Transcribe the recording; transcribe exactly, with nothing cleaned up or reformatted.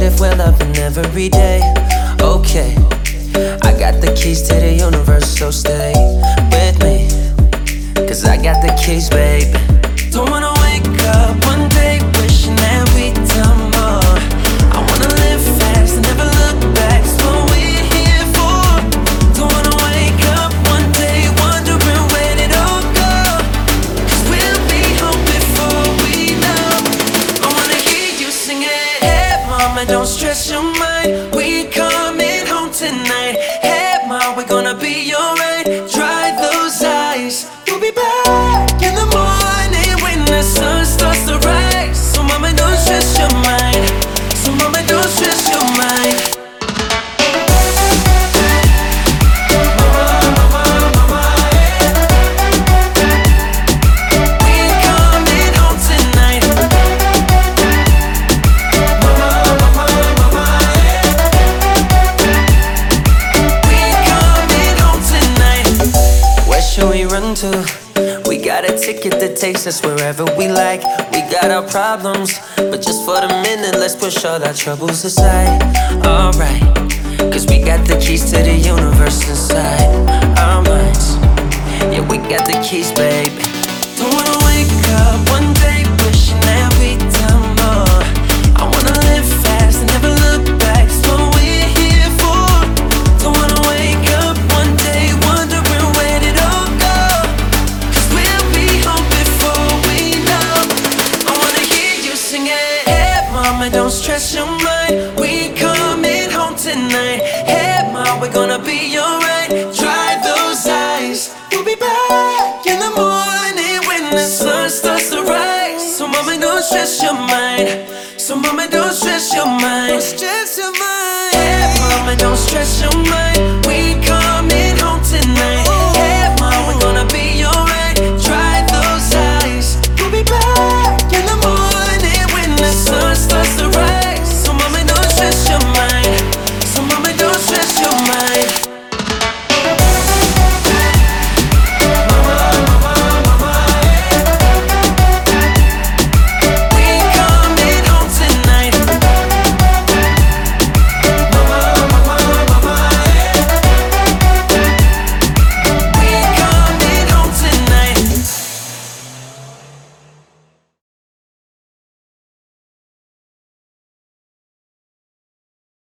if we're loving every day. Okay, I got the keys to the universe, so stay with me, cause I got the keys, babe. Don't wanna wake up one day wishing that we'd done more. I wanna live fast and never look back, it's what we're here for. Don't wanna wake up one day wondering where it all go, cause we'll be home before we know. I wanna hear you sing it. Hey mama, don't stress your mind, we coming home tonight. Hey mom, we're gonna be alright. Dry those eyes, we'll be back in the morning when the sun starts to rise. So mama, don't stress your mind. So mama, don't stress your mind. To. We got a ticket that takes us wherever we like. We got our problems, but just for the minute, let's push all our troubles aside. Alright, cause we got the keys to the universe inside our minds. Yeah, we got the keys, babe. Don't wanna wake up one day wishing that we'd done more. I wanna live fast and never look back, it's what we're here for. Don't wanna wake up one day wondering where it all go, cause we'll be home before we know. I wanna hear you sing it. Hey mama, don't stress your mind, we coming home tonight. Hey mom, we're gonna be alright. Dry those eyes, we'll be back in the morning when the sun starts to rise. So mama, don't stress your mind. So mama, don't stress your mind. Don't stress your mind. Hey mama, don't stress your mind, we come